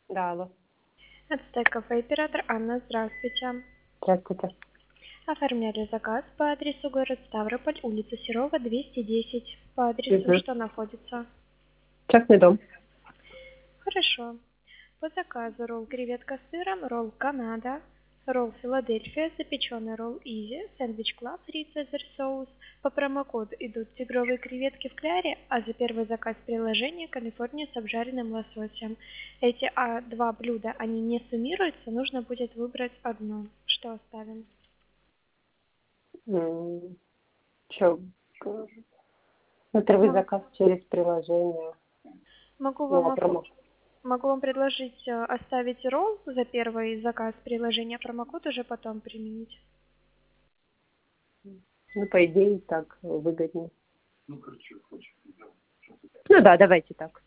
Да, алло. Ацтек кафе, оператор Анна, здравствуйте. Здравствуйте. Оформляли заказ по адресу город Ставрополь, улица Серова, 210. По адресу что находится? Частный дом. Хорошо. По заказу ролл креветка с сыром, ролл Канада, ролл Филадельфия, запеченный ролл Изи, сэндвич Клаб, 3 Цезарь соус. По промокоду идут тигровые креветки в кляре, а за первый заказ приложения Калифорния с обжаренным лососем. Эти два блюда, они не суммируются, нужно будет выбрать одно. Что оставим? Че? На первый Ну, заказ через приложение. Могу Ну, а вам, промо. могу вам предложить оставить ролл за первый заказ приложения, а промокод уже потом применить. Ну, по идее, так выгоднее. Ну да, давайте так.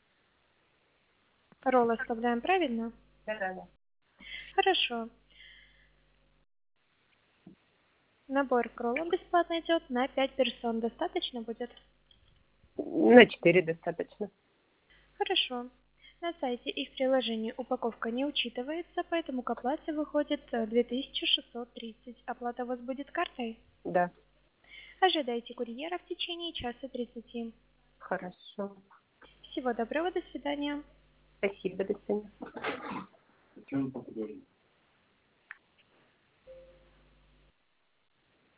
Ролл оставляем, правильно? Да. Хорошо. Набор к роллам бесплатно идет на 5 персон. Достаточно будет? На 4 достаточно. Хорошо. На сайте и в приложении упаковка не учитывается, поэтому к оплате выходит 2630. Оплата у вас будет картой? Да. Ожидайте курьера в течение часа 30. Хорошо. Всего доброго, до свидания. Спасибо, до свидания.